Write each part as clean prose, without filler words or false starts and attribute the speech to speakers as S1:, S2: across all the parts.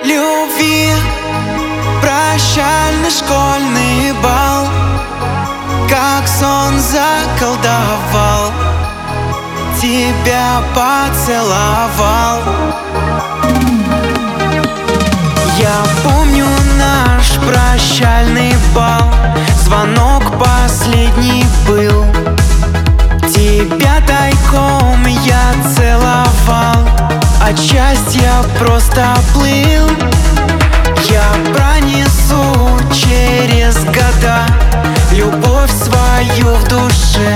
S1: любви. Прощальный школьный бал, как сон заколдовал, тебя поцеловал. Я помню наш прощальный бал, звонок последний был. Тебя тайком я целовал, от счастья просто плыл. Я пронесу через года любовь свою в душе.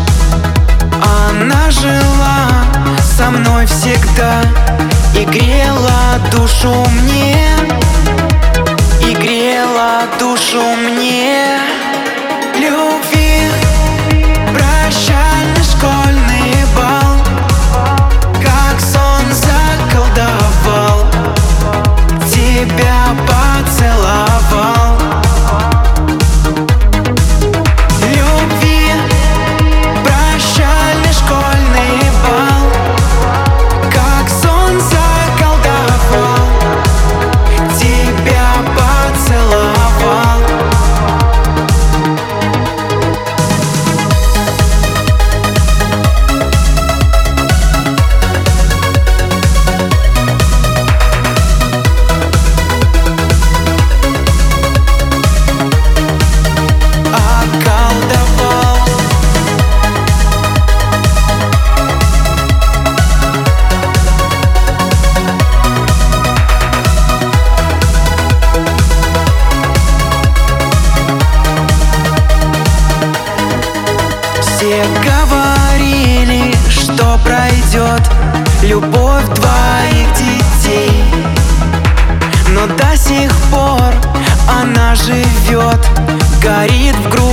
S1: Она жила со мной всегда и грела душу мне, и грела душу мне. Любви, прощальный школьный бал, как сон заколдовал, тебя поцеловал. Любви, прощальный школьный бал, как сон заколдовал, тебя поцеловал. Все говорили, что пройдет любовь двоих детей, но до сих пор она живет, горит в груди.